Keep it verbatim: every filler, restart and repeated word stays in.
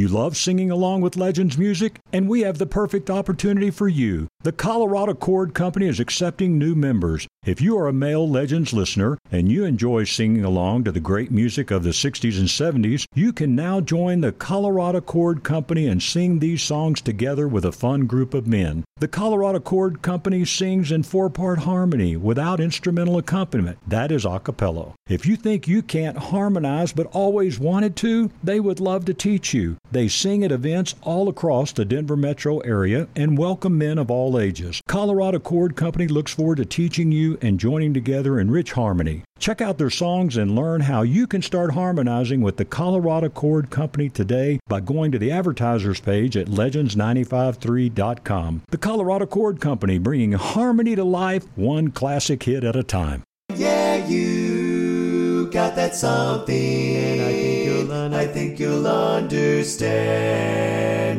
You love singing along with Legends music? And we have the perfect opportunity for you. The Colorado Chord Company is accepting new members. If you are a male Legends listener and you enjoy singing along to the great music of the sixties and seventies, you can now join the Colorado Chord Company and sing these songs together with a fun group of men. The Colorado Chord Company sings in four-part harmony without instrumental accompaniment. That is a cappella. If you think you can't harmonize but always wanted to, they would love to teach you. They sing at events all across the Denver metro area and welcome men of all ages. Colorado Chord Company looks forward to teaching you and joining together in rich harmony. Check out their songs and learn how you can start harmonizing with the Colorado Chord Company today by going to the advertisers page at legends nine five three dot com. The Colorado Chord Company, bringing harmony to life, one classic hit at a time. Yeah, you got that something. I think you'll, I think you'll understand.